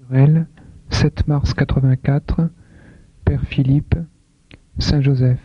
Naturel, 7 mars 84, Père Philippe, Saint-Joseph.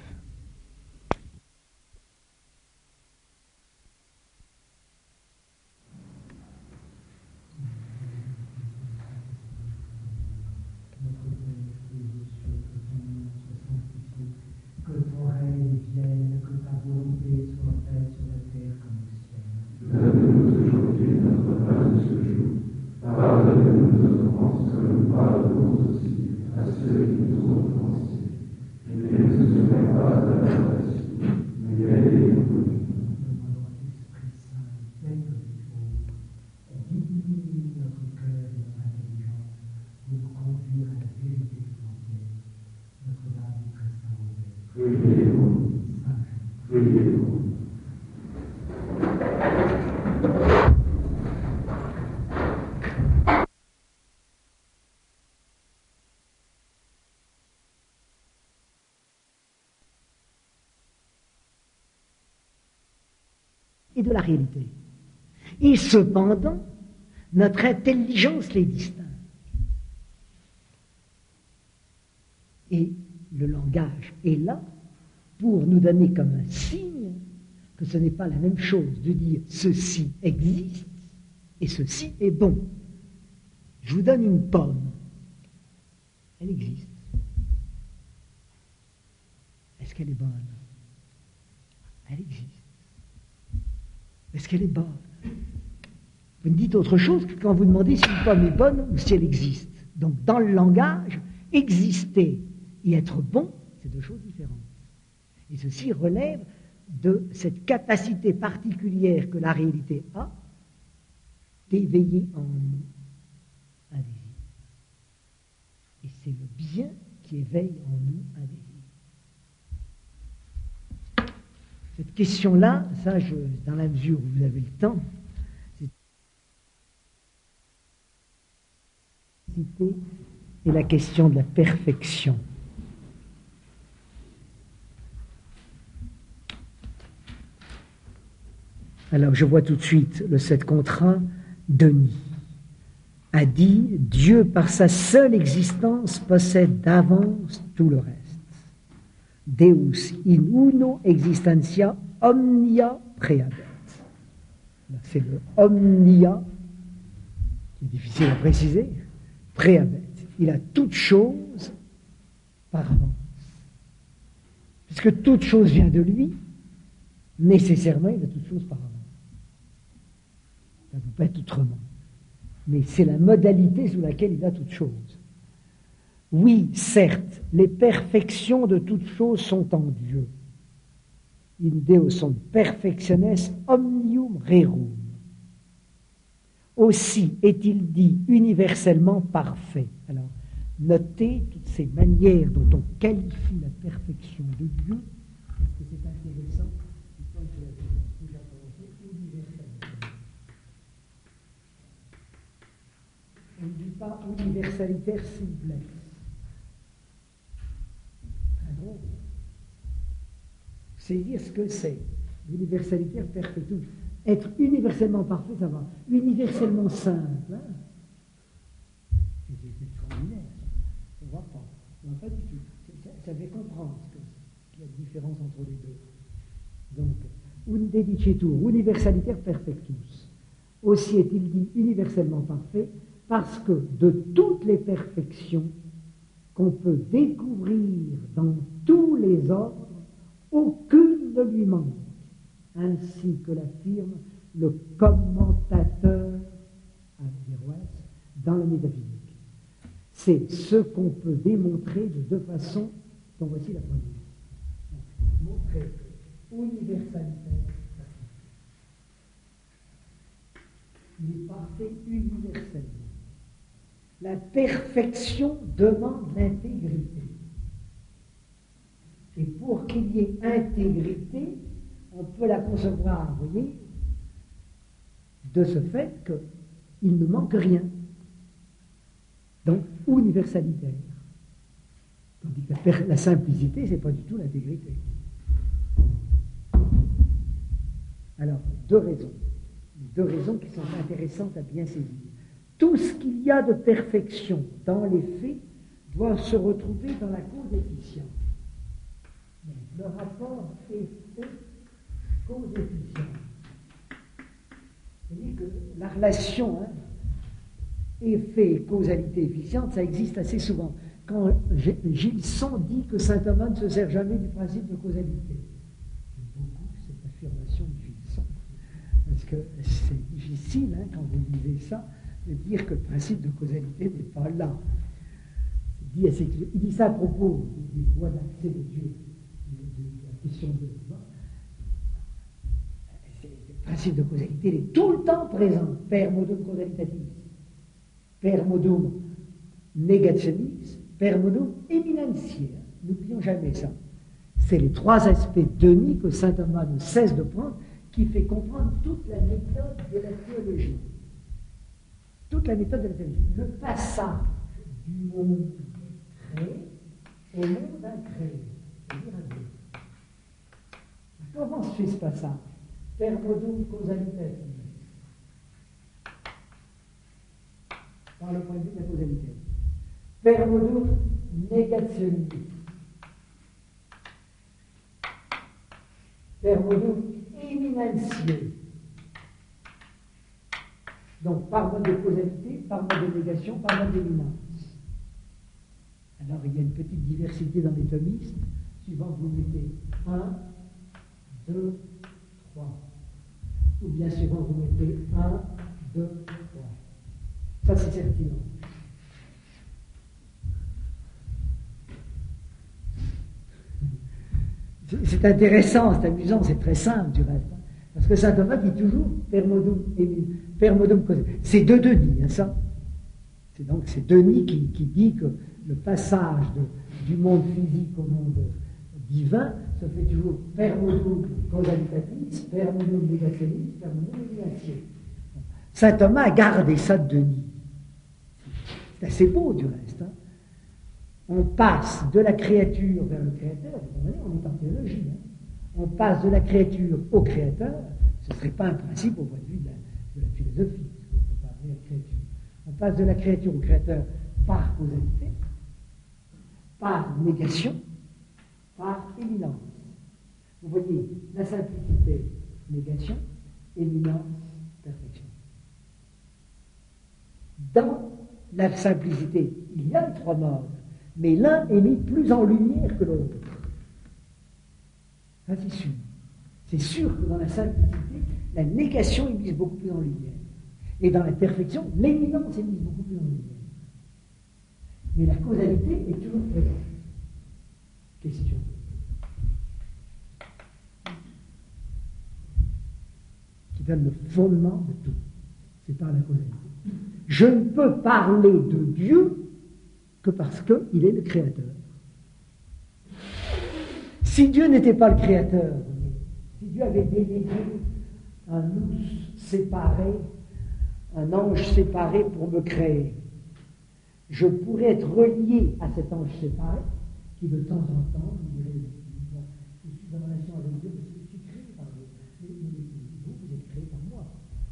Que ton règne vienne, que ta volonté soit faite sur la terre comme au ciel. Donne-nous aujourd'hui notre pain de ce jour. Pardonne-nous nos offenses comme nous pardonnons aussi à ceux qui nous ont offensés. Et ne nous soumets pas à la tentation, mais aide-nous. Demandons à l'Esprit Saint, veille avec nous, illumine notre cœur et notre intelligence pour nous conduire à la vérité tout entière. Notre-Dame du très Saint-Robert. Priez-nous. Priez-nous. Et de la réalité. Et cependant, notre intelligence les distingue. Et le langage est là pour nous donner comme un signe que ce n'est pas la même chose de dire ceci existe et ceci est bon. Je vous donne une pomme. Elle existe. Est-ce qu'elle est bonne? Elle existe. Est-ce qu'elle est bonne? Vous me dites autre chose que quand vous demandez si une pomme est bonne ou si elle existe. Donc, dans le langage, exister et être bon, c'est deux choses différentes. Et ceci relève de cette capacité particulière que la réalité a d'éveiller en nous un désir. Et c'est le bien qui éveille en nous un désir. Cette question-là, ça, dans la mesure où vous avez le temps, c'est la question de la perfection. Alors, je vois tout de suite le 7 contre 1, Denis a dit « Dieu, par sa seule existence, possède d'avance tout le reste. Deus in uno existentia omnia prehabet. » C'est le omnia, qui est difficile à préciser, prehabet. Il a toute chose par avance. Puisque toute chose vient de lui, nécessairement, il a toute chose par avance. Ça ne peut pas être autrement. Mais c'est la modalité sous laquelle il a toute chose. Oui, certes, les perfections de toutes choses sont en Dieu. In Deo sunt perfectiones omnium rerum. Aussi est-il dit universellement parfait. Alors, notez toutes ces manières dont on qualifie la perfection de Dieu, parce que c'est intéressant. On ne dit pas universalitaire simplex. Très drôle. C'est dire ce que c'est. L'universalitaire perfectum. Être universellement parfait, ça va. Universellement simple, hein? C'est extraordinaire. Ça ne va pas. Ça ne va pas du tout. Ça fait comprendre qu'il y a une différence entre les deux. Donc, unde dicitur, universalitaire perfectus. Aussi est-il dit universellement parfait, parce que de toutes les perfections qu'on peut découvrir dans tous les ordres, aucune ne lui manque, ainsi que l'affirme le commentateur Averroès dans la métaphysique. C'est ce qu'on peut démontrer de deux façons, dont voici la première. Montrer universalitaire. Il est parfait universellement. La perfection demande l'intégrité. Et pour qu'il y ait intégrité, on peut la concevoir, vous voyez, de ce fait qu'il ne manque rien. Donc, universalitaire. Tandis que la simplicité, ce n'est pas du tout l'intégrité. Alors, deux raisons qui sont intéressantes à bien saisir. Tout ce qu'il y a de perfection dans les faits doit se retrouver dans la cause efficiente. Le rapport effet-cause efficiente. C'est-à-dire que la relation effet et causalité efficiente, ça existe assez souvent. Quand Gilson dit que saint Thomas ne se sert jamais du principe de causalité. J'aime beaucoup cette affirmation de Gilson, parce que c'est difficile, quand vous lisez ça, de dire que le principe de causalité n'est pas là. Il dit ça à propos des voies d'accès de Dieu, de la question de le principe de causalité, il est tout le temps présent. Per modum causalitatis, per modum negationis, per modum eminentiae. N'oublions jamais ça. C'est les trois aspects denis que saint Thomas ne cesse de prendre, qui fait comprendre toute la méthode de la théologie. Toute la méthode de la théologie. Le passage du monde créé au monde incréé. C'est-à-dire à Dieu. Comment se fait ce passage? Per modum causalitatis. Par le point de vue de la causalité. Per modum negationis. Per modum eminentiae. Donc, par mode de causalité, par mode de négation, par mode d'éminence. Alors, il y a une petite diversité dans les thomistes. Suivant que vous mettez 1, 2, 3. Ou bien suivant que vous mettez 1, 2, 3. Ça, c'est certain. C'est intéressant, c'est amusant, c'est très simple du reste. Parce que saint Thomas dit toujours per modum causalitatis. C'est de Denis, ça. C'est donc c'est Denis qui dit que le passage du monde physique au monde divin se fait toujours per modum causalitatis, per modum negationis, per modum eminentiae. Saint Thomas a gardé ça de Denis. C'est assez beau du reste. On passe de la créature vers le créateur, on est en théologie. On passe de la créature au créateur, ce ne serait pas un principe au point de vue de la philosophie, parce qu'on ne peut pas appeler la créature. On passe de la créature au créateur par causalité, par négation, par éminence. Vous voyez, la simplicité, négation, éminence, perfection. Dans la simplicité, il y a les trois modes, mais l'un est mis plus en lumière que l'autre. Ça, c'est sûr. C'est sûr que dans la simplicité, la négation est mise beaucoup plus en lumière. Et dans la perfection, l'éminence est mise beaucoup plus en lumière. Mais la causalité est toujours présente. Question. Qui donne le fondement de tout. C'est par la causalité. Je ne peux parler de Dieu que parce qu'il est le Créateur. Si Dieu n'était pas le Créateur, si Dieu avait délégué un nous séparé, un ange séparé pour me créer, je pourrais être relié à cet ange séparé qui de temps en temps me dirait je suis en relation avec Dieu, mais je suis créé par Dieu. Mais vous êtes créé par moi.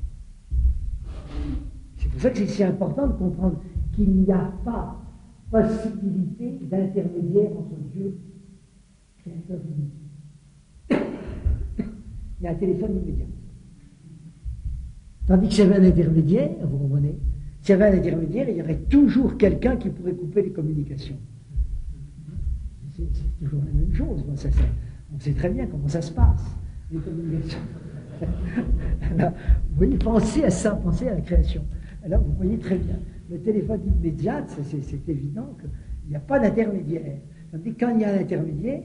C'est pour ça que c'est si important de comprendre qu'il n'y a pas possibilité d'intermédiaire entre Dieu créateur et nous. Il y a un téléphone immédiat. Tandis que s'il y avait un intermédiaire, vous comprenez, s'il y avait un intermédiaire, il y aurait toujours quelqu'un qui pourrait couper les communications. C'est toujours la même chose. On sait très bien comment ça se passe, les communications. Alors, vous voyez, pensez à ça, pensez à la création. Alors, vous voyez très bien. Le téléphone immédiat, c'est évident qu'il n'y a pas d'intermédiaire. Tandis que quand il y a un intermédiaire,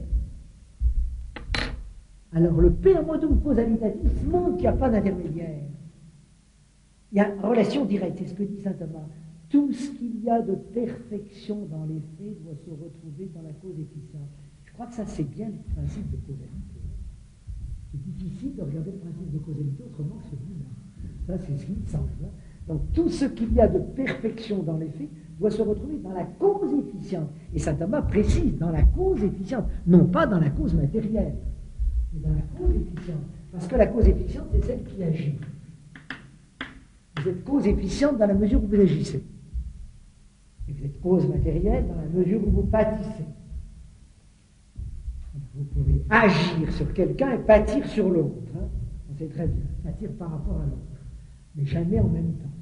alors le per modum causalitatis montre qu'il n'y a pas d'intermédiaire. Il y a une relation directe, c'est ce que dit saint Thomas. Tout ce qu'il y a de perfection dans les faits doit se retrouver dans la cause efficiente. Je crois que ça, c'est bien le principe de causalité. C'est difficile de regarder le principe de causalité autrement que celui-là. Ça, c'est ce qui me semble. Donc, tout ce qu'il y a de perfection dans les faits doit se retrouver dans la cause efficiente. Et saint Thomas précise, dans la cause efficiente, non pas dans la cause matérielle, mais dans la cause efficiente. Parce que la cause efficiente, c'est celle qui agit. Et Vous êtes cause efficiente dans la mesure où vous agissez. Et vous êtes cause matérielle dans la mesure où vous pâtissez. Vous pouvez agir sur quelqu'un et pâtir sur l'autre. Hein. On sait très bien, pâtir par rapport à l'autre, mais jamais en même temps.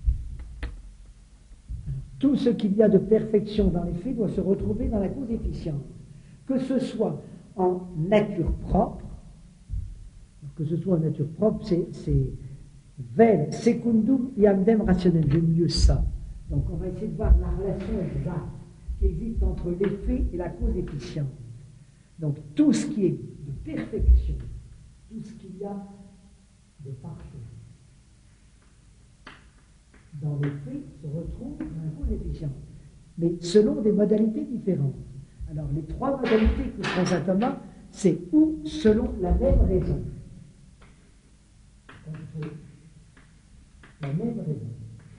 Alors, tout ce qu'il y a de perfection dans les faits doit se retrouver dans la cause efficiente, que ce soit en nature propre. Que ce soit en nature propre, c'est vel secundum iamdem rationnel. J'aime mieux ça. Donc on va essayer de voir la relation exacte qui existe entre l'effet et la cause efficiente. Donc tout ce qui est de perfection, tout ce qu'il y a de parfait dans l'effet se retrouve dans la cause efficiente, mais selon des modalités différentes. Alors les trois modalités que prend saint Thomas, c'est ou selon la même raison. La même raison.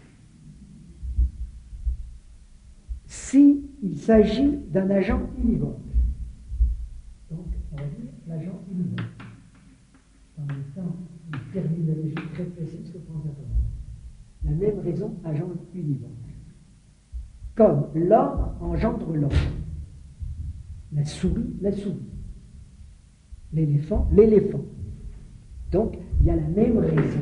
Si il s'agit d'un agent univoque, donc on va dire l'agent univoque, en même temps une terminologie très précise que prend saint Thomas. La même raison, agent univoque. Comme l'homme engendre l'homme, la souris, l'éléphant, l'éléphant. Donc, il y a la même raison.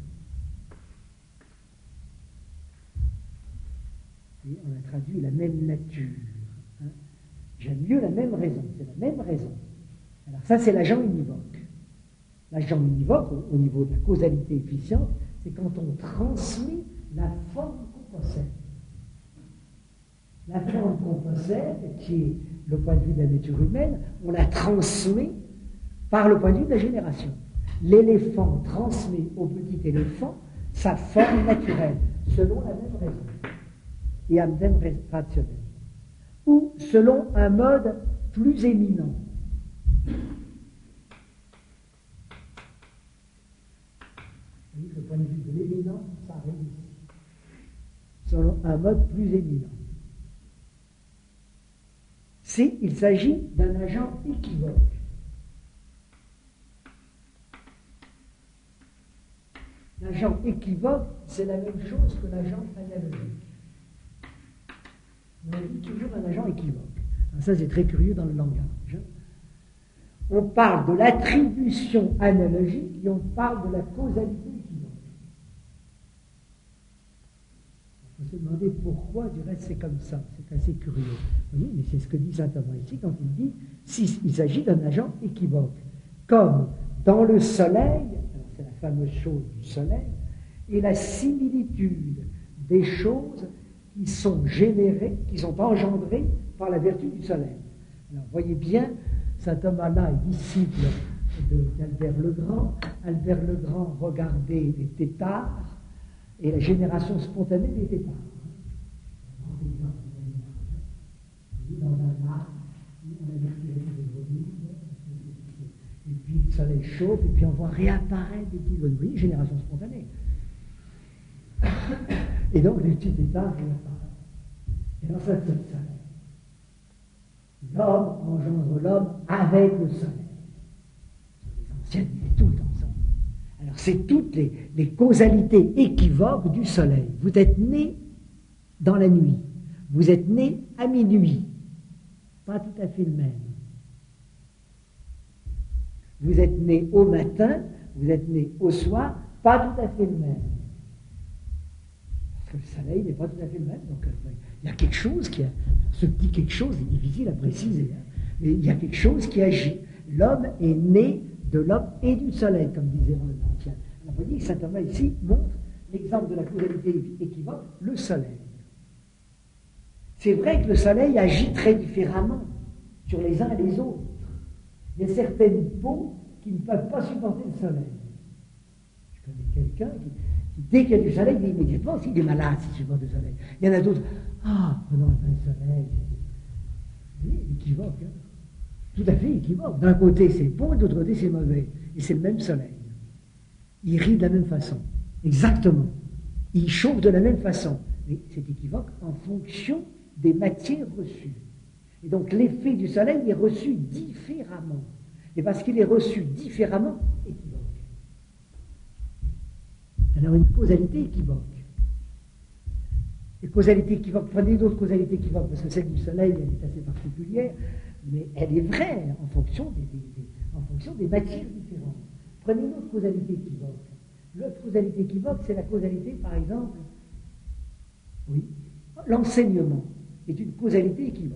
Et on a traduit la même nature. Hein. J'aime mieux la même raison, c'est la même raison. Alors ça, c'est l'agent univoque. L'agent univoque, au niveau de la causalité efficiente, c'est quand on transmet la forme qu'on possède. La forme qu'on possède, qui est le point de vue de la nature humaine, on la transmet par le point de vue de la génération. L'éléphant transmet au petit éléphant sa forme naturelle, selon la même raison, et un même rationnel, ou selon un mode plus éminent. Vous voyez, le point de vue de l'éminent s'arrête ici. Selon un mode plus éminent. Il s'agit d'un agent équivoque. L'agent équivoque, c'est la même chose que l'agent analogique. On dit toujours un agent équivoque. Alors ça, c'est très curieux dans le langage. On parle de l'attribution analogique et on parle de la causalité équivoque. Il faut se demander pourquoi, du reste, c'est comme ça. C'est assez curieux. Vous voyez, mais c'est ce que dit saint Thomas ici quand il dit il s'agit d'un agent équivoque. Comme dans le soleil, c'est la fameuse chose du soleil, et la similitude des choses qui sont générées, qui sont engendrées par la vertu du soleil. Alors, voyez bien, saint Thomas là est disciple d'Albert le Grand. Albert le Grand regardait les têtards et la génération spontanée des têtards. Dans un arbre, on a viré des grenouilles, et puis le soleil chauffe, et puis on voit réapparaître des petites grenouilles, génération spontanée. Et donc les petits têtards réapparaissent. Et alors ça, c'est le soleil. L'homme engendre l'homme avec le soleil. Les anciens disaient tout ensemble. Alors c'est toutes les causalités équivoques du soleil. Vous êtes né dans la nuit. Vous êtes né à minuit. Pas tout à fait le même. Vous êtes né au matin, vous êtes né au soir, pas tout à fait le même. Parce que le soleil n'est pas tout à fait le même. Donc il y a quelque chose qui a. Ce petit quelque chose est difficile à préciser. Hein, mais il y a quelque chose qui agit. L'homme est né de l'homme et du soleil, comme disait l'Ancien. Alors vous voyez, saint Thomas ici montre l'exemple de la causalité équivoque, le soleil. C'est vrai que le soleil agit très différemment sur les uns et les autres. Il y a certaines peaux qui ne peuvent pas supporter le soleil. Je connais quelqu'un qui dès qu'il y a du soleil, il dit immédiatement s'il est malade, s'il supporte le soleil. Il y en a d'autres, prenons un bain de soleil. Oui, équivoque. Hein. Tout à fait équivoque. D'un côté c'est bon, de l'autre côté c'est mauvais. Et c'est le même soleil. Il rit de la même façon. Exactement. Il chauffe de la même façon. Mais c'est équivoque en fonction des matières reçues. Et donc l'effet du soleil est reçu différemment. Et parce qu'il est reçu différemment, équivoque. Alors une causalité équivoque. Les causalités équivoques, prenez d'autres causalités équivoques, parce que celle du soleil, elle est assez particulière, mais elle est vraie en fonction des matières différentes. Prenez une autre causalité équivoque. L'autre causalité équivoque, c'est la causalité, par exemple, oui, l'enseignement est une causalité équivoque.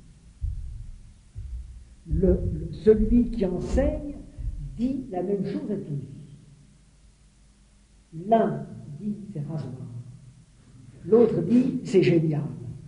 Celui qui enseigne dit la même chose à tous. L'un dit c'est rasoir, l'autre dit c'est génial.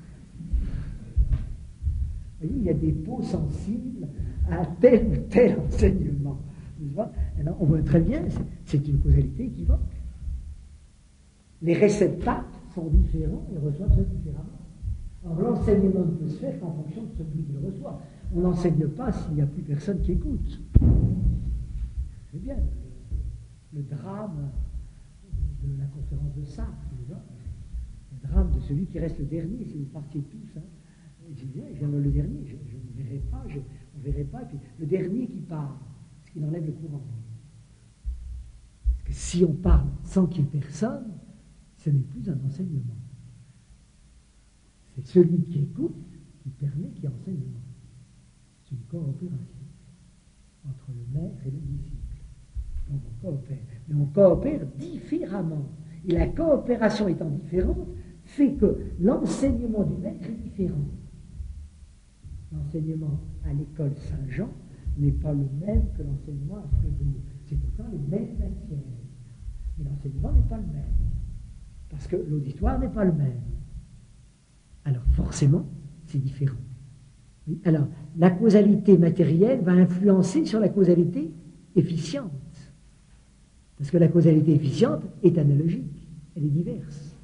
Vous voyez, il y a des peaux sensibles à tel ou tel enseignement. Alors, on voit très bien, c'est une causalité équivoque. Les réceptacles sont différents et reçoivent ça différemment. Alors l'enseignement ne peut se faire qu'en fonction de celui qui le reçoit. On n'enseigne pas s'il n'y a plus personne qui écoute. C'est bien le drame de la conférence de Sartre, le drame de celui qui reste le dernier, si vous partiez tous. Hein. Je viens le dernier, je ne verrai pas, on ne verrait pas, et puis le dernier qui parle, ce qui enlève le courant. Parce que si on parle sans qu'il y ait personne, ce n'est plus un enseignement. C'est celui qui écoute qui permet qu'il y ait enseignement. C'est une coopération entre le maître et le disciple. Donc on coopère. Mais on coopère différemment. Et la coopération étant différente, fait que l'enseignement du maître est différent. L'enseignement à l'école Saint-Jean n'est pas le même que l'enseignement à Fribourg. C'est pourtant les mêmes matières. Mais l'enseignement n'est pas le même. Parce que l'auditoire n'est pas le même. Alors forcément, c'est différent. Oui. Alors, la causalité matérielle va influencer sur la causalité efficiente. Parce que la causalité efficiente est analogique, elle est diverse.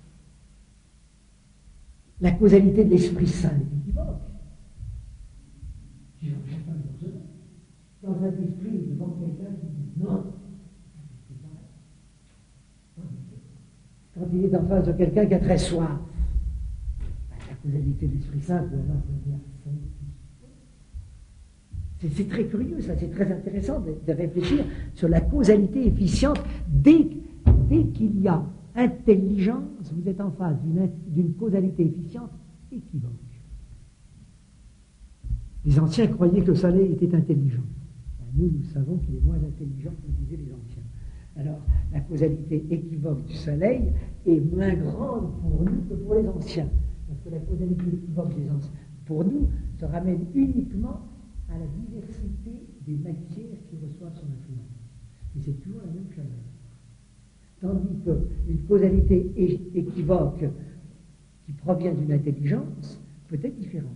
La causalité de l'Esprit Saint est équivoque. Dans un esprit, devant quelqu'un qui dit non, c'est pareil. Quand il est en face de quelqu'un qui a très soif, la causalité de l'Esprit Saint peut alors venir à fond. C'est très curieux, ça, c'est très intéressant de réfléchir sur la causalité efficiente. Dès qu'il y a intelligence, vous êtes en face d'une causalité efficiente équivoque. Les anciens croyaient que le soleil était intelligent. Nous savons qu'il est moins intelligent que disaient les anciens. Alors, la causalité équivoque du soleil est moins grande pour nous que pour les anciens. Parce que la causalité équivoque des anciens, pour nous, se ramène uniquement à la diversité des matières qui reçoivent son influence. Et c'est toujours la même chaleur. Tandis qu'une causalité équivoque qui provient d'une intelligence peut être différente.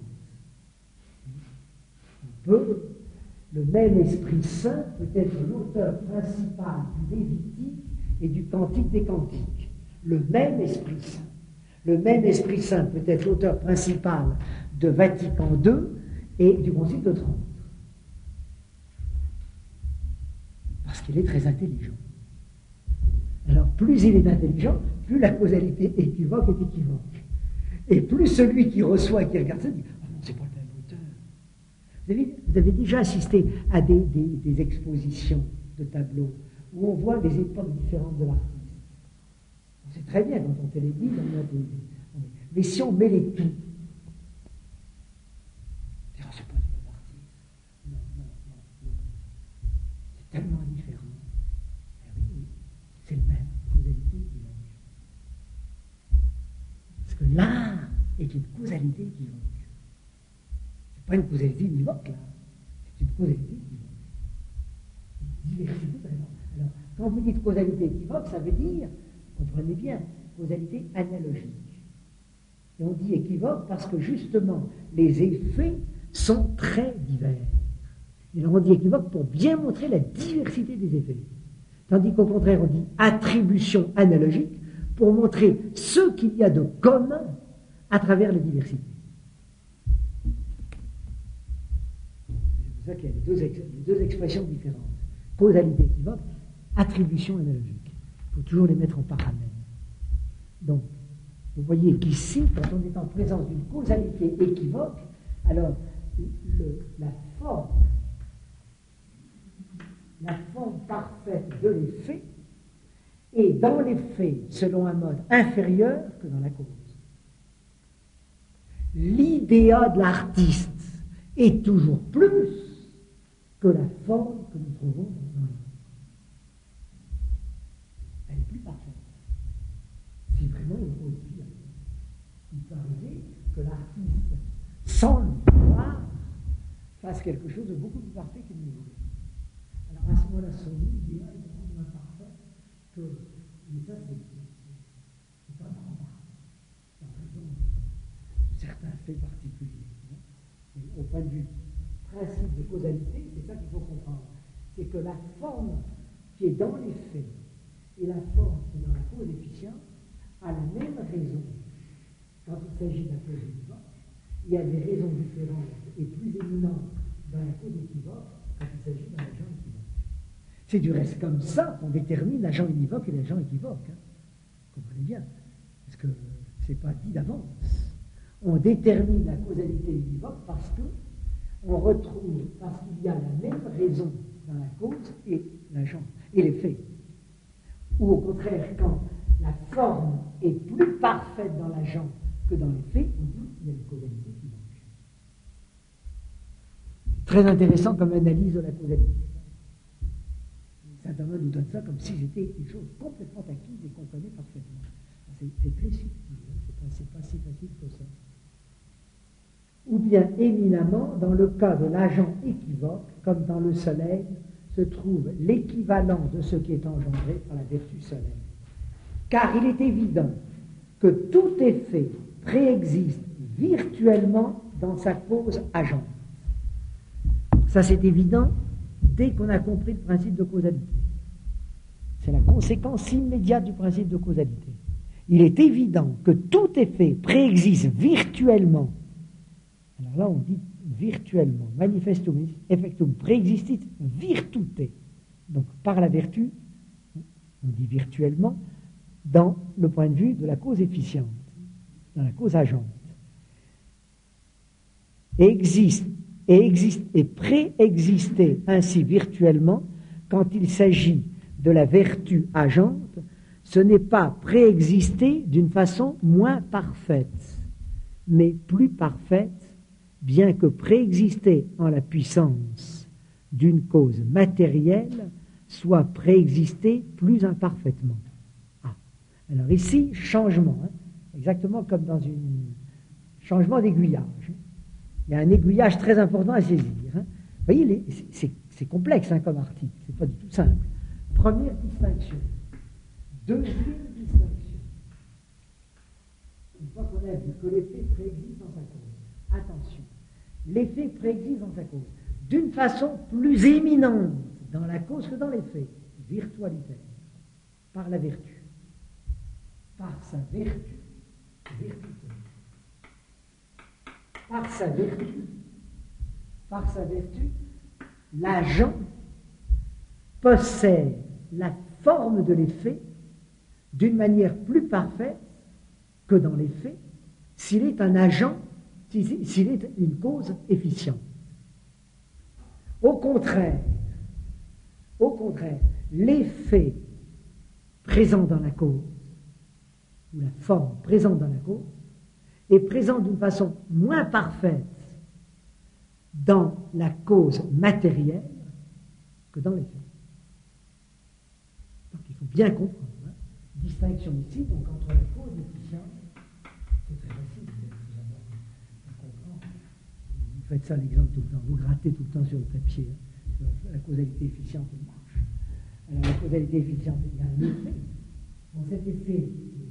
Le même Esprit Saint peut être l'auteur principal du Lévitique et du Cantique des Cantiques. Le même Esprit Saint. Le même Esprit Saint peut être l'auteur principal de Vatican II et du Concile de Trente. Parce qu'il est très intelligent. Alors, plus il est intelligent, plus la causalité équivoque est équivoque. Et plus celui qui reçoit et qui regarde ça dit « Ah non, c'est pas le même auteur ». Vous avez déjà assisté à des expositions de tableaux où on voit des époques différentes de l'artiste. On sait très bien quand on télévise, on a des... Mais si on met les tout, c'est pas du même artiste. Non. C'est tellement différent. Oui, c'est le même, causalité équivoque. Parce que l'art est une causalité équivoque. C'est pas une causalité univoque, là. C'est une causalité équivoque. Une diversité vraiment. Alors, quand vous dites causalité équivoque, ça veut dire, comprenez bien, causalité analogique. Et on dit équivoque parce que justement, les effets sont très divers. Et alors on dit équivoque pour bien montrer la diversité des effets. Tandis qu'au contraire, on dit attribution analogique pour montrer ce qu'il y a de commun à travers la diversité. C'est pour ça qu'il y a les deux expressions différentes. Causalité équivoque, attribution analogique. Il faut toujours les mettre en parallèle. Donc, vous voyez qu'ici, quand on est en présence d'une causalité équivoque, alors la forme parfaite de l'effet est dans les faits selon un mode inférieur que dans la cause. L'idéa de l'artiste est toujours plus que la forme que nous trouvons dans l'œuvre. Elle est plus parfaite. Si vraiment il faut le dire, il peut arriver que l'artiste, sans le vouloir, fasse quelque chose de beaucoup plus parfait qu'il ne voulait. Alors à ce moment-là, son idéal est beaucoup moins parfait que. Mais ça, c'est pas normal. En raison de certains faits particuliers. Et au point de vue principe de causalité, c'est ça qu'il faut comprendre. C'est que la forme qui est dans les faits et la forme qui est dans la cause efficiente a la même raison. Quand il s'agit d'un cause équivoque, il y a des raisons différentes et plus éminentes dans la cause équivoque quand il s'agit d'un agent équivoque. C'est du reste comme ça qu'on détermine l'agent univoque et l'agent équivoque. Comprenez bien, parce que ce n'est pas dit d'avance. On détermine la causalité univoque parce que on retrouve, parce qu'il y a la même raison dans la cause et l'agent, et les faits. Ou au contraire, quand la forme est plus parfaite dans l'agent que dans les faits, on dit qu'il y a une causalité qui manque. Très intéressant comme analyse de la causalité. Saint Thomas nous donne ça comme si c'était une chose complètement acquise et qu'on connaît parfaitement. C'est très subtil, hein, c'est pas si facile que ça. Ou bien éminemment, dans le cas de l'agent équivoque, comme dans le soleil, se trouve l'équivalent de ce qui est engendré par la vertu solaire. Car il est évident que tout effet préexiste virtuellement dans sa cause agente. Ça, c'est évident dès qu'on a compris le principe de causalité. C'est la conséquence immédiate du principe de causalité. Il est évident que tout effet préexiste virtuellement. Alors là, on dit virtuellement. Manifestum effectum préexistit virtute. Donc, par la vertu, on dit virtuellement, dans le point de vue de la cause efficiente, dans la cause agente. Et préexister ainsi virtuellement, quand il s'agit de la vertu agente, ce n'est pas préexister d'une façon moins parfaite, mais plus parfaite, bien que préexister en la puissance d'une cause matérielle, soit préexister plus imparfaitement. Ah. Alors ici, changement, hein, exactement comme dans un changement d'aiguillage. Il y a un aiguillage très important à saisir. Hein. Vous voyez, c'est complexe hein, comme article, c'est pas du tout simple. Première distinction. Deuxième distinction. Une fois qu'on a vu que l'effet préexiste dans sa cause, attention, l'effet préexiste dans sa cause d'une façon plus éminente dans la cause que dans l'effet, virtualité, par la vertu, par sa vertu, par sa vertu, l'agent possède la forme de l'effet d'une manière plus parfaite que dans les faits, s'il est un agent, s'il est une cause efficiente. Au contraire, l'effet présent dans la cause, ou la forme présente dans la cause, est présent d'une façon moins parfaite dans la cause matérielle que dans les faits. Donc il faut bien comprendre. Distinction ici, donc entre la cause efficiente, c'est très facile, vous allez comprendre. Vous faites ça l'exemple tout le temps, vous grattez tout le temps sur le papier, hein, la causalité efficiente, elle marche. Alors la causalité efficiente, il y a un effet. Bon, cet effet,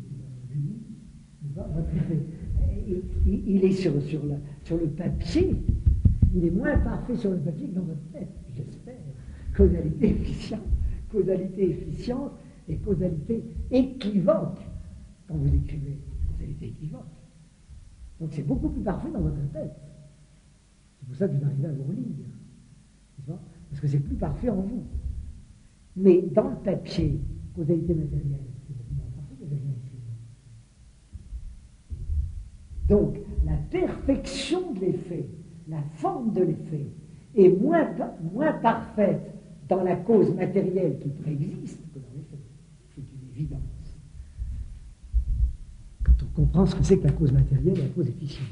votre effet, il est sur le papier, il est moins parfait sur le papier que dans votre tête, j'espère. Causalité efficiente, et causalité équivoque quand vous écrivez causalité équivoque. Donc c'est beaucoup plus parfait dans votre tête. C'est pour ça que vous arrivez à vous relire. Parce que c'est plus parfait en vous. Mais dans le papier, causalité matérielle, c'est beaucoup moins parfait que j'ai écrit. Donc la perfection de l'effet, la forme de l'effet, est moins parfaite dans la cause matérielle qui préexiste que dans l'effet. C'est une évidence. Quand on comprend ce que c'est que la cause matérielle et la cause efficiente.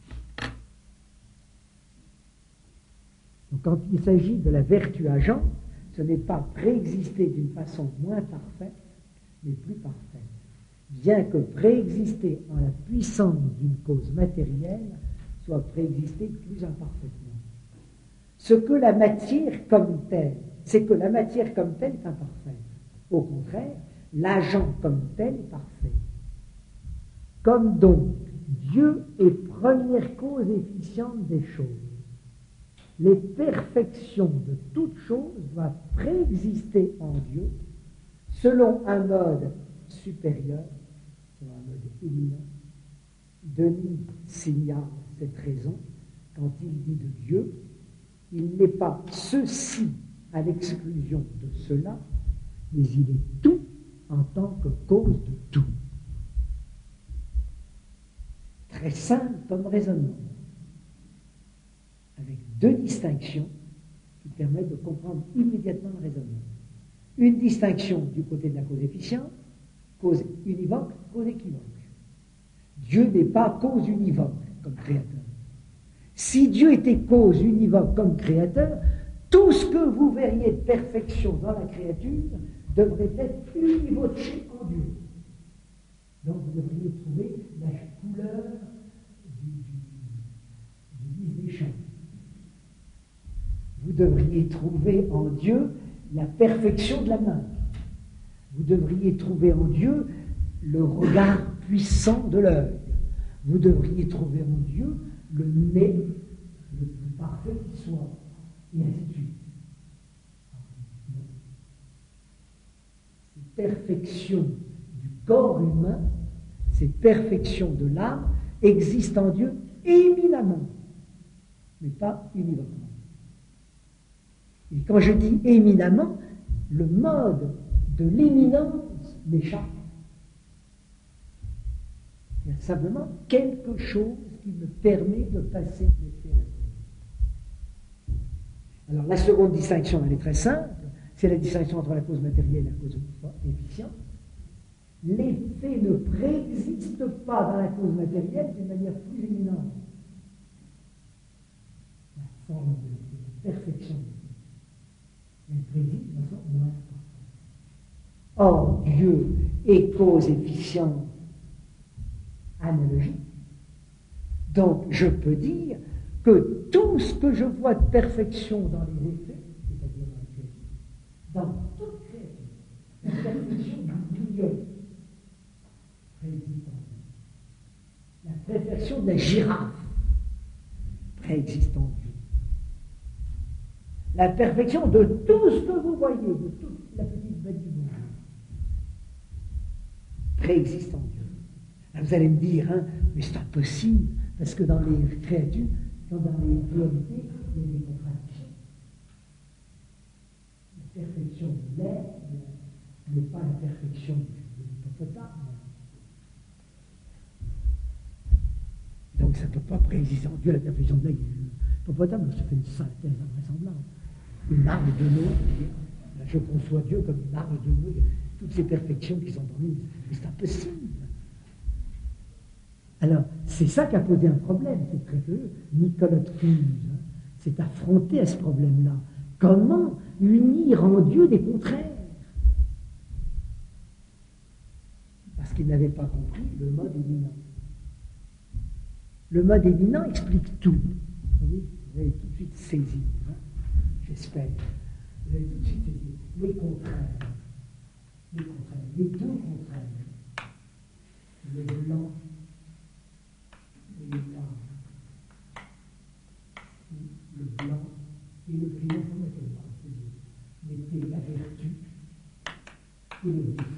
Donc quand il s'agit de la vertu agente, ce n'est pas préexister d'une façon moins parfaite, mais plus parfaite. Bien que préexister en la puissance d'une cause matérielle soit préexister plus imparfaitement. Ce que la matière comme telle, c'est que la matière comme telle est imparfaite. Au contraire, l'agent comme tel est parfait. Comme donc Dieu est première cause efficiente des choses, les perfections de toutes choses doivent préexister en Dieu selon un mode supérieur, selon un mode éminent. Denis signale cette raison quand il dit de Dieu, il n'est pas ceci à l'exclusion de cela, mais il est tout en tant que cause de tout. Très simple comme raisonnement, avec deux distinctions qui permettent de comprendre immédiatement le raisonnement. Une distinction du côté de la cause efficiente, cause univoque, cause équivoque. Dieu n'est pas cause univoque comme créateur. Si Dieu était cause univoque comme créateur, tout ce que vous verriez de perfection dans la créature devrait être univoché en Dieu. Donc vous devriez trouver la couleur du lys des champs. Vous devriez trouver en Dieu la perfection de la main. Vous devriez trouver en Dieu le regard puissant de l'œil. Vous devriez trouver en Dieu le nez le plus parfait qui soit, et ainsi de suite. Ces perfections du corps humain, ces perfections de l'âme existent en Dieu éminemment, mais pas univoquement. Et quand je dis éminemment, le mode de l'éminence m'échappe. Il y a simplement quelque chose qui me permet de passer de l'effet à la cause. Alors la seconde distinction, elle est très simple, c'est la distinction entre la cause matérielle et la cause efficiente. L'effet ne préexiste pas dans la cause matérielle d'une manière plus éminente. La forme de l'effet, la perfection de l'effet, elle préexiste de façon moins parfaite. Or, Dieu est cause efficiente analogique. Donc, je peux dire que tout ce que je vois de perfection dans les effets, c'est-à-dire dans la créature, dans toute créature, la perfection du milieu préexiste en Dieu. La perfection de la girafe préexiste en Dieu. La perfection de tout ce que vous voyez, de toute la petite bête du monde, préexiste en Dieu. Vous allez me dire, hein, mais c'est impossible, parce que dans les créatures, dans les réalités, il y a des contradictions. La perfection de l'air n'est pas la perfection de l'hippopotame. Donc ça ne peut pas préexister en Dieu la perfection de l'air et de l'hippopotame, ça fait une synthèse invraisemblable. Une larve de l'eau, je conçois Dieu comme une larve de l'eau, toutes ces perfections qui sont en lui, mais c'est impossible. Alors, c'est ça qui a posé un problème, c'est très curieux. Nicolas Cruz s'est affronté à ce problème-là. Comment unir en Dieu des contraires? Parce qu'il n'avait pas compris le mode éminent. Le mode éminent explique tout. Vous avez tout de suite saisi, hein, j'espère. Vous avez tout de suite saisi les contraires. Les contraires, les deux contraires. Le blanc et le noir. Le blanc et le gris, vous mettez le blanc, mettez la vertu et le vice.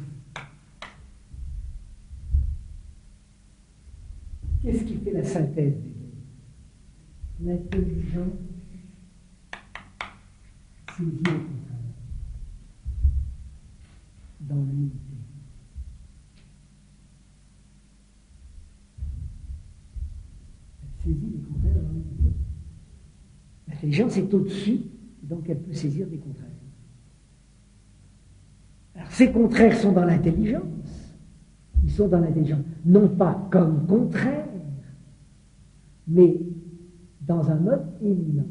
Qu'est-ce qui fait la synthèse des deux? L'intelligence saisit le contraire dans l'unité. Elle saisit les contraires dans l'unité. L'intelligence est au-dessus, donc elle peut saisir des contraires. Alors ces contraires sont dans l'intelligence. Ils sont dans l'intelligence, non pas comme contraires, mais dans un mode éminent.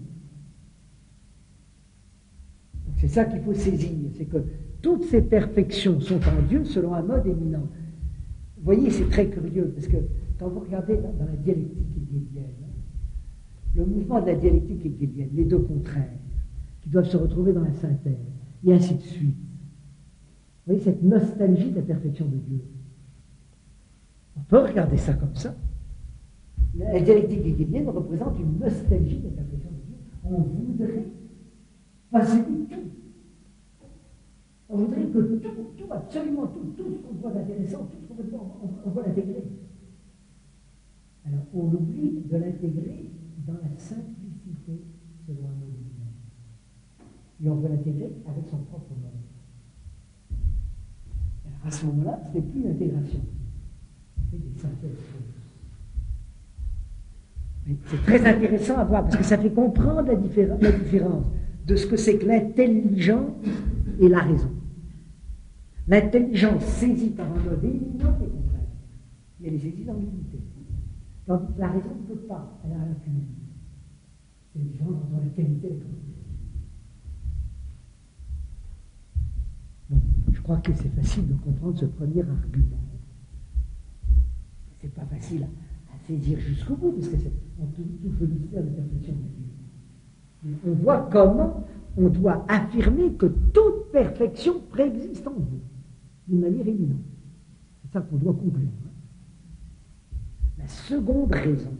C'est ça qu'il faut saisir, c'est que toutes ces perfections sont en Dieu selon un mode éminent. Vous voyez, c'est très curieux, parce que quand vous regardez dans la dialectique hegelienne, le mouvement de la dialectique hegelienne, les deux contraires, qui doivent se retrouver dans la synthèse, et ainsi de suite. Vous voyez, cette nostalgie de la perfection de Dieu. On peut regarder ça comme ça. La dialectique hegelienne représente une nostalgie de la perfection de Dieu. On voudrait passer du tout. On voudrait que tout, absolument tout ce qu'on voit d'intéressant, tout ce qu'on voit, on va l'intégrer. Alors, on oublie de l'intégrer dans la simplicité selon un mode humain. Et on veut l'intégrer avec son propre mode. Alors, à ce moment-là, ce n'est plus une intégration. On fait des synthèses fausses. Mais c'est très intéressant à voir, parce que ça fait comprendre la différence de ce que c'est que l'intelligence et la raison. L'intelligence saisit par un mode éminent les contraires. Et elle est saisie dans l'unité. Tandis que la raison ne peut pas, elle a aucune limite. C'est une différence entre la qualité et la quantité. Bon, je crois que c'est facile de comprendre ce premier argument. C'est pas facile à saisir jusqu'au bout, parce que on touche le mystère de perfection de Dieu. Mais on voit comment on doit affirmer que toute perfection préexiste en Dieu, d'une manière éminente. C'est ça qu'on doit conclure. La seconde raison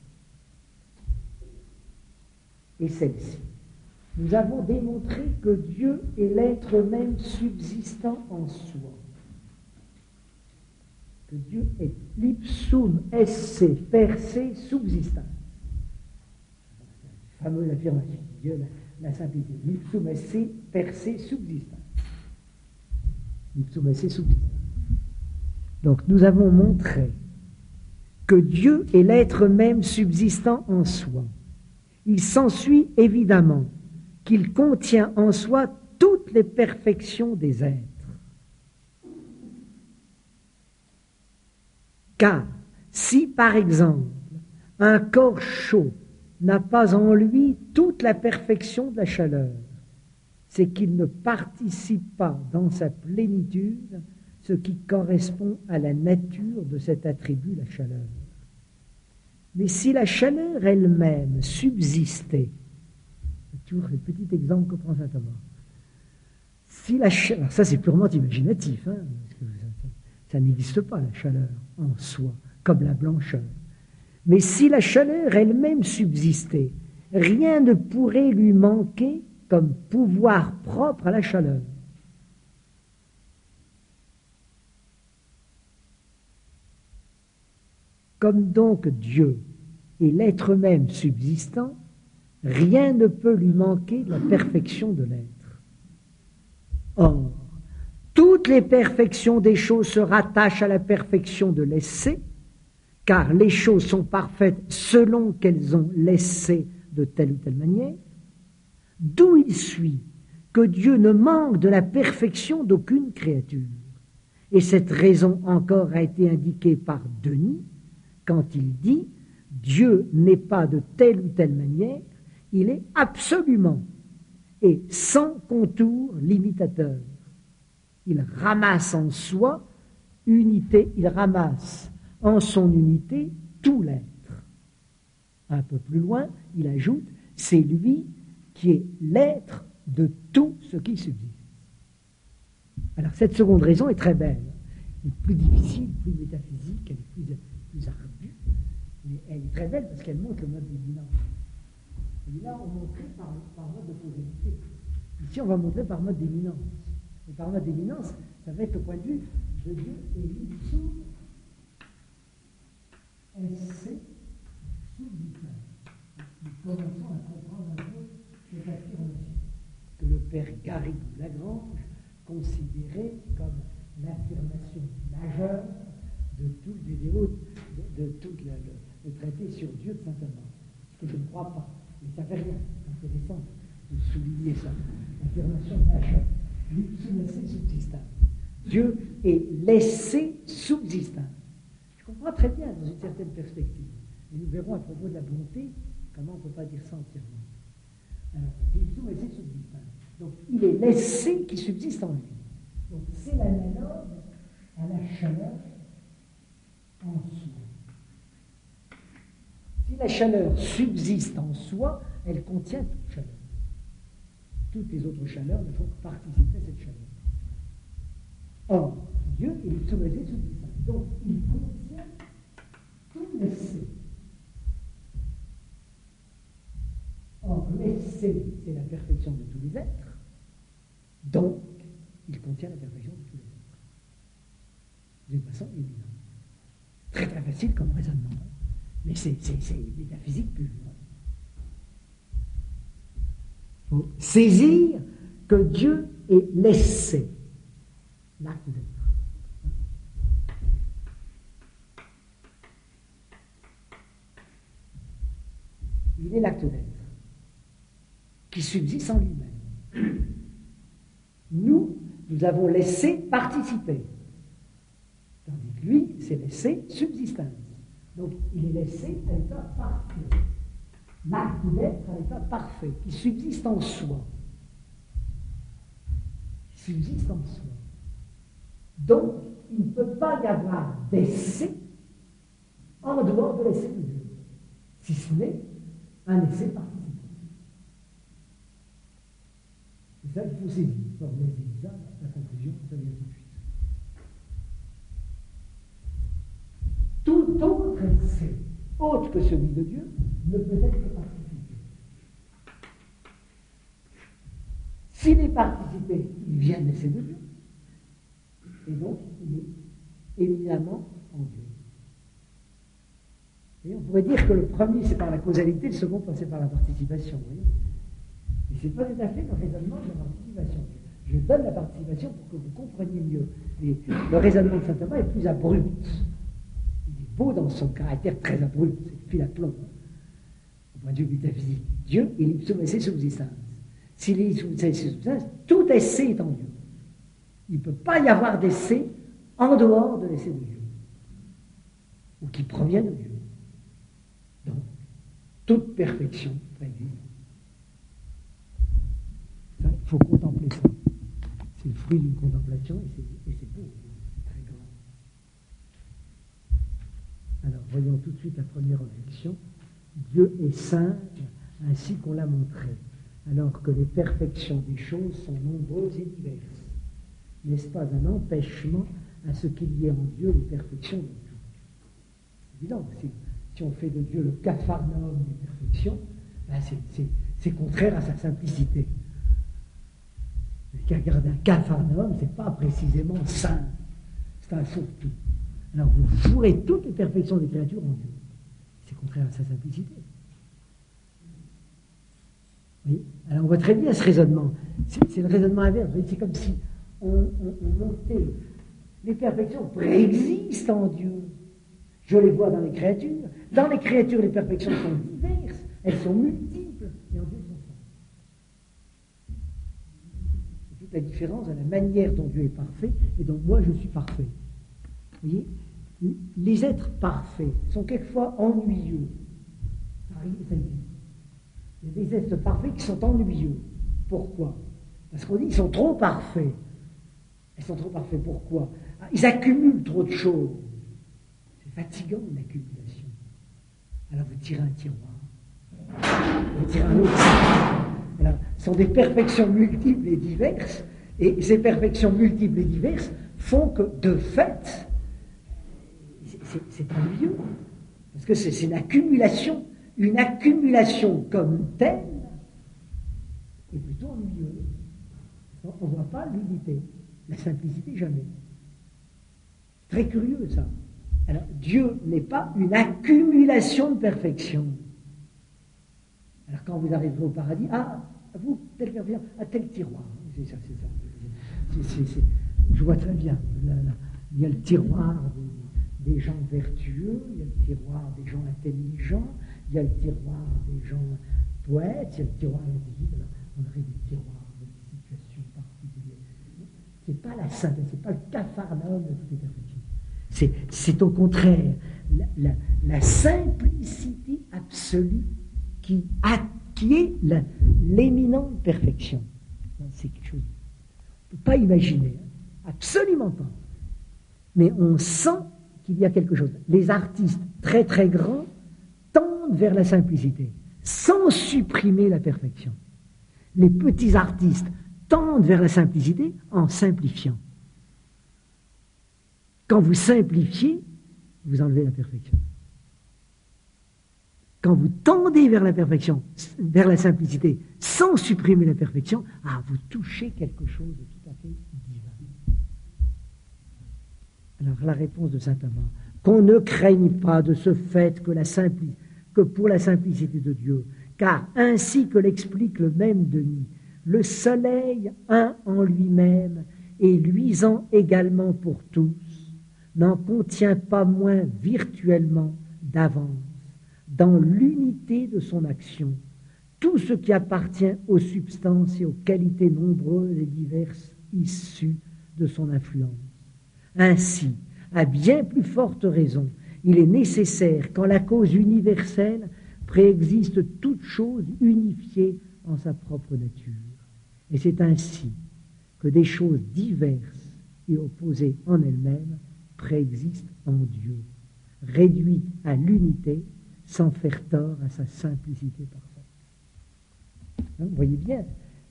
est celle-ci. Nous avons démontré que Dieu est l'être même subsistant en soi. Que Dieu est l'ipsum esse per se subsistant. Fameuse affirmation. Dieu, la simplicité. L'ipsum esse per se subsistant. L'ipsum esse subsistant. Donc nous avons montré que Dieu est l'être même subsistant en soi. Il s'ensuit évidemment qu'il contient en soi toutes les perfections des êtres. Car si, par exemple, un corps chaud n'a pas en lui toute la perfection de la chaleur, c'est qu'il ne participe pas dans sa plénitude ce qui correspond à la nature de cet attribut, la chaleur. Mais si la chaleur elle-même subsistait, c'est toujours le petit exemple que prend saint Thomas, si la chaleur, alors ça c'est purement imaginatif, hein, parce que ça n'existe pas la chaleur en soi, comme la blancheur. Mais si la chaleur elle-même subsistait, rien ne pourrait lui manquer comme pouvoir propre à la chaleur. Comme donc Dieu est l'être même subsistant, rien ne peut lui manquer de la perfection de l'être. Or, toutes les perfections des choses se rattachent à la perfection de l'essai, car les choses sont parfaites selon qu'elles ont l'essai de telle ou telle manière, d'où il suit que Dieu ne manque de la perfection d'aucune créature. Et cette raison encore a été indiquée par Denis, quand il dit « Dieu n'est pas de telle ou telle manière, il est absolument et sans contour limitateur. Il ramasse en soi unité, il ramasse en son unité tout l'être. » Un peu plus loin, il ajoute « C'est lui qui est l'être de tout ce qui subsiste. » Alors cette seconde raison est très belle, elle est plus difficile, plus métaphysique, elle est plus ardue, mais elle est très belle parce qu'elle montre le mode d'éminence. Et là, on montrait par mode de causalité. Ici, on va montrer par mode d'éminence. Et par mode d'éminence, ça va être le point de vue de Dieu et l'ipsum esse subsistant. Nous commençons à comprendre un peu cette affirmation que le père Garrigou-Lagrange considérait comme l'affirmation majeure de tout le vidéo, de tout le traité sur Dieu de saint Thomas. Ce que je ne crois pas. Mais ça fait rien. C'est intéressant de souligner ça. L'affirmation majeure. L'ipsum esse subsistant. Dieu est laissé subsistance. Je comprends très bien dans une certaine perspective. Et nous verrons à propos de la bonté comment on ne peut pas dire ça entièrement. Alors, il est laissé subsistance. Donc, il est l'essai qui subsiste en lui. Donc, c'est l'analogue à la chaleur en soi. Si la chaleur subsiste en soi, elle contient toute chaleur. Toutes les autres chaleurs ne font que participer à cette chaleur. Or, Dieu, il est subsistant. Donc, il contient tout l'essai. Or, l'essai, c'est la perfection de tous les êtres. Donc, il contient la perfection de tous les êtres. D'une façon évidente. Très très facile comme raisonnement. Mais c'est métaphysique pure. Il faut saisir que Dieu est l'essai, l'acte d'être. Il est l'acte d'être qui subsiste en lui-même. Nous avons laissé participer. Tandis que lui, c'est laissé subsistance. Donc, il est laissé à l'état parfait. L'acte d'être à l'état parfait, qui subsiste en soi. Qui subsiste en soi. Donc, il ne peut pas y avoir d'essai en dehors de l'essai de Dieu, si ce n'est un essai participatif. C'est ça qu'il faut saisir. Quand vous avez saisi ça, la conclusion, ça vient tout de suite. Tout autre essai, autre que celui de Dieu, ne peut être que participé. S'il est participé, il vient de l'essai de Dieu. Et donc, il est éminemment en Dieu. Et on pourrait dire que le premier, c'est par la causalité, le second, c'est par la participation. Vous voyez ? Et ce n'est pas tout à fait le raisonnement de la participation. Je donne la participation pour que vous compreniez mieux. Et le raisonnement de saint Thomas est plus abrupt. Il est beau dans son caractère très abrupt, c'est le fil à plomb, au point de vue métaphysique. Dieu, il est ipso esse subsistance. S'il est ipso esse subsistance, tout essai est en Dieu. Il ne peut pas y avoir d'essai en dehors de l'essai de Dieu, ou qui provient de Dieu. Donc, toute perfection prévue. Il faut contempler ça. C'est le fruit d'une contemplation et c'est beau, c'est très grand. Alors, voyons tout de suite la première objection. Dieu est saint ainsi qu'on l'a montré, alors que les perfections des choses sont nombreuses et diverses. N'est-ce pas un empêchement à ce qu'il y ait en Dieu les perfections de tout? C'est évident, si on fait de Dieu le capharnaüm des perfections, ben c'est contraire à sa simplicité. Qui regarde un capharnaüm, c'est pas précisément saint, c'est un fourre-tout. Alors vous fourrez toutes les perfections des créatures en Dieu. C'est contraire à sa simplicité. Oui. Alors on voit très bien ce raisonnement. C'est le raisonnement inverse. C'est comme si on montait. Les perfections préexistent en Dieu. Je les vois dans les créatures. Dans les créatures, les perfections sont diverses. Elles sont multiples. Et en Dieu, elles sont simples. C'est toute la différence dans la manière dont Dieu est parfait et dont moi, je suis parfait. Vous voyez, les êtres parfaits sont quelquefois ennuyeux. Ça existe. Il y a des êtres parfaits qui sont ennuyeux. Pourquoi? Parce qu'on dit qu'ils sont trop parfaits. Ils sont trop parfaits. Pourquoi? Ils accumulent trop de choses. C'est fatigant, l'accumulation. Alors vous tirez un tiroir. Vous tirez un autre. Alors, ce sont des perfections multiples et diverses. Et ces perfections multiples et diverses font que, de fait, c'est ennuyeux. Parce que c'est une accumulation. Une accumulation comme telle est plutôt ennuyeuse. On ne voit pas l'unité. La simplicité, jamais. Très curieux, ça. Alors, Dieu n'est pas une accumulation de perfection. Alors, quand vous arriverez au paradis, vous, telle perfection, tel tiroir. C'est ça, c'est ça. Je vois très bien. Il y a le tiroir des gens vertueux, il y a le tiroir des gens intelligents, il y a le tiroir des gens poètes, il y a le tiroir, on arrive au tiroir de situations particulières. C'est pas la synthèse, c'est pas le capharnaüm de toutes les perfections. C'est au contraire la simplicité absolue qui est l'éminente perfection. C'est quelque chose qu'on ne peut pas imaginer, absolument pas. Mais on sent qu'il y a quelque chose. Les artistes très très grands tendent vers la simplicité, sans supprimer la perfection. Les petits artistes tendent vers la simplicité en simplifiant. Quand vous simplifiez, vous enlevez la perfection. Quand vous tendez vers la perfection, vers la simplicité, sans supprimer la perfection, vous touchez quelque chose de tout à fait divin. Alors la réponse de saint Thomas, qu'on ne craigne pas de ce fait que pour la simplicité de Dieu, car ainsi que l'explique le même Denis, le soleil, un en lui-même, et luisant également pour tous, n'en contient pas moins virtuellement d'avance, dans l'unité de son action, tout ce qui appartient aux substances et aux qualités nombreuses et diverses issues de son influence. Ainsi, à bien plus forte raison, il est nécessaire qu'en la cause universelle préexiste toute chose unifiée en sa propre nature. Et c'est ainsi que des choses diverses et opposées en elles-mêmes préexistent en Dieu, réduites à l'unité sans faire tort à sa simplicité parfaite. Vous voyez bien,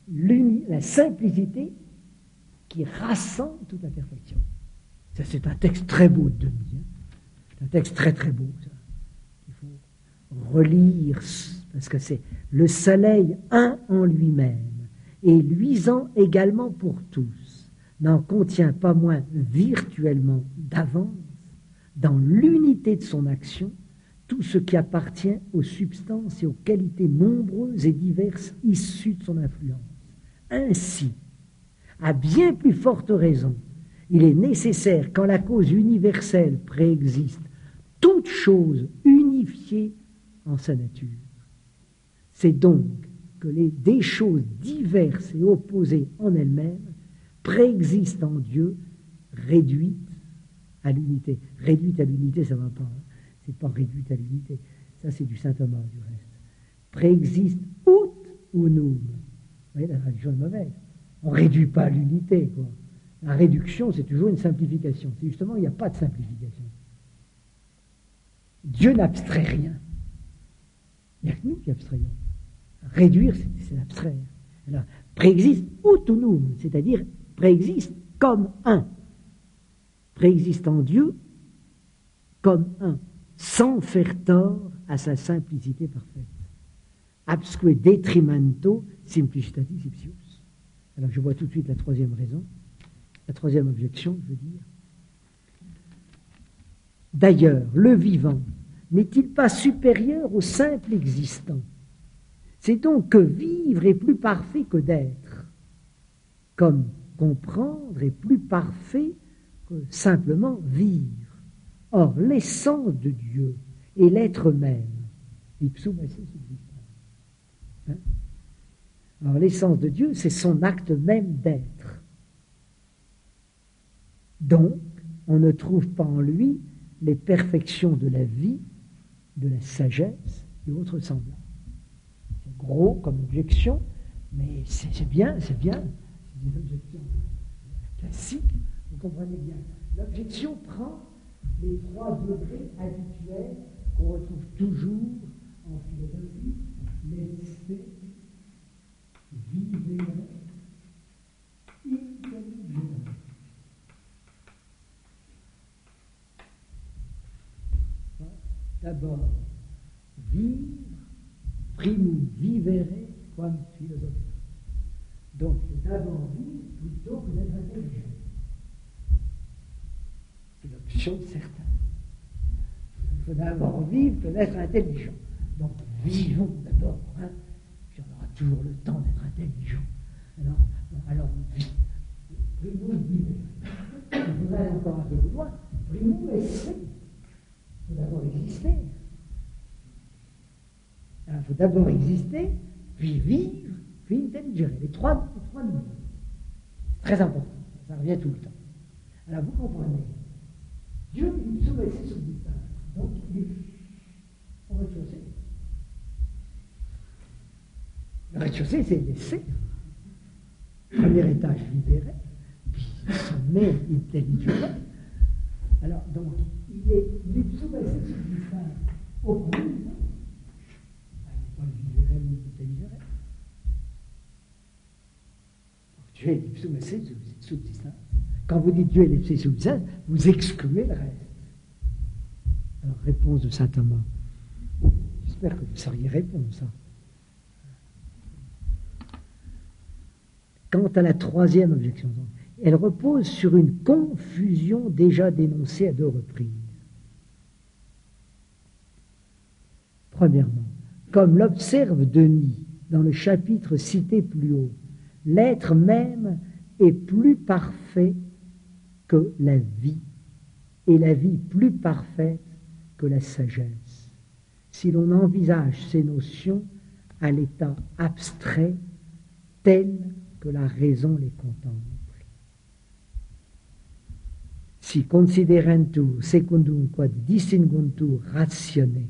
la simplicité qui rassemble toute la perfection. Ça, c'est un texte très beau de Denis. C'est un texte très très beau, ça. Il faut relire, parce que c'est le soleil un en lui-même, et luisant également pour tous, n'en contient pas moins virtuellement d'avance, dans l'unité de son action, tout ce qui appartient aux substances et aux qualités nombreuses et diverses issues de son influence. Ainsi, à bien plus forte raison, il est nécessaire qu'en la cause universelle préexiste toute chose unifiée en sa nature. C'est donc que des choses diverses et opposées en elles-mêmes préexistent en Dieu, réduites à l'unité. Réduite à l'unité, ça ne va pas. C'est pas réduite à l'unité. Ça, c'est du saint Thomas, du reste. Préexiste ut unum. Vous voyez, la traduction est mauvaise. On ne réduit pas à l'unité, quoi. La réduction, c'est toujours une simplification. C'est justement, il n'y a pas de simplification. Dieu n'abstrait rien. Il n'y a que nous qui abstrayons. Réduire, c'est abstraire. Alors, préexiste ut unum, c'est-à-dire préexiste comme un. Préexiste en Dieu comme un, sans faire tort à sa simplicité parfaite. Absque detrimento simplicitas ipsius. Alors, je vois tout de suite la troisième raison. La troisième objection, je veux dire. D'ailleurs, le vivant n'est-il pas supérieur au simple existant? C'est donc que vivre est plus parfait que d'être, comme comprendre est plus parfait que simplement vivre. Or, l'essence de Dieu est l'être même. Ipsum esse subsistent. Alors, l'essence de Dieu, c'est son acte même d'être. Donc, on ne trouve pas en lui les perfections de la vie, de la sagesse et autres semblables. C'est gros comme objection, mais c'est bien. C'est une objection classique, vous comprenez bien. L'objection prend les 3 degrés habituels qu'on retrouve toujours en philosophie, l'essai, vivere, intelligere. D'abord, vivre, primum vivere, quam philosophia. Donc, c'est d'abord vivre plutôt que d'être intelligent. C'est l'option certaine. Il faut d'abord vivre que d'être intelligent. Donc, vivons d'abord, puis on aura toujours le temps d'être intelligent. Alors primum vivere. Il faudrait aller encore un peu plus loin. Primum esse. Il faut d'abord exister. Alors, il faut d'abord exister, puis vivre, puis intelligere. Les trois niveaux. C'est très important. Ça revient tout le temps. Alors vous comprenez, Dieu il se laisse subsistant. Donc il est au rez-de-chaussée. Le rez-de-chaussée, c'est l'essai. Premier étage, libéré, puis sommet intelligent. Alors, donc, il est l'ipso-laissé subsistant au premier étage. Pas le vivere ou l'intelligere. Dieu est l'ipso-laissé subsistant. Quand vous dites Dieu est l'ipso subsistant, vous excluez le reste. Alors, réponse de saint Thomas. J'espère que vous sauriez répondre ça. Quant à la troisième objection, elle repose sur une confusion déjà dénoncée à 2 reprises. Premièrement, comme l'observe Denis dans le chapitre cité plus haut, l'être même est plus parfait que la vie, et la vie plus parfaite que la sagesse, si l'on envisage ces notions à l'état abstrait tel que la raison les contemple. Si considerentur secundum quod distinguuntur ratione,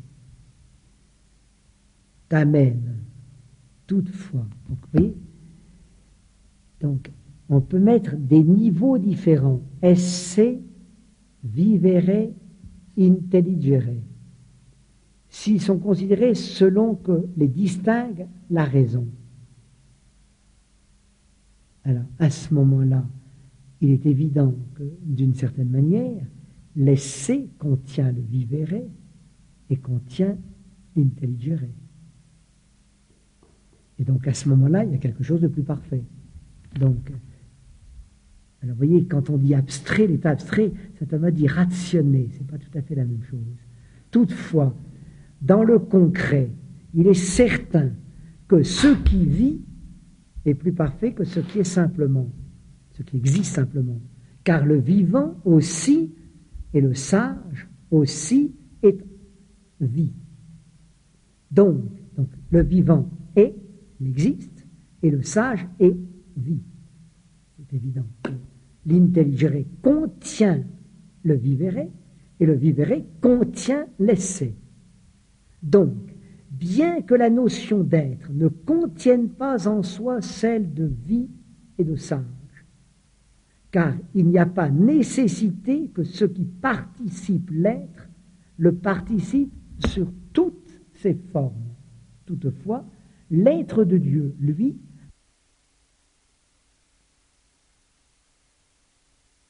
tamen, toutefois. Donc, vous voyez, donc, on peut mettre des niveaux différents. Esse, vivere, intelligere. S'ils sont considérés selon que les distingue la raison. Alors, à ce moment-là, il est évident que, d'une certaine manière, l'esse contient le vivere et contient l'intelligere. Et donc, à ce moment-là, il y a quelque chose de plus parfait. Donc, alors, vous voyez, quand on dit abstrait, l'état abstrait, saint Thomas dit rationner. Ce n'est pas tout à fait la même chose. Toutefois, dans le concret, il est certain que ce qui vit est plus parfait que ce qui est simplement, ce qui existe simplement. Car le vivant aussi, et le sage aussi, est vie. Donc le vivant est, il existe, et le sage est vie. C'est évident. L'intelligere contient le vivere, et le vivere contient l'esse. Donc, bien que la notion d'être ne contienne pas en soi celle de vie et de sage, car il n'y a pas nécessité que ce qui participe l'être le participe sur toutes ses formes. Toutefois, l'être de Dieu, lui,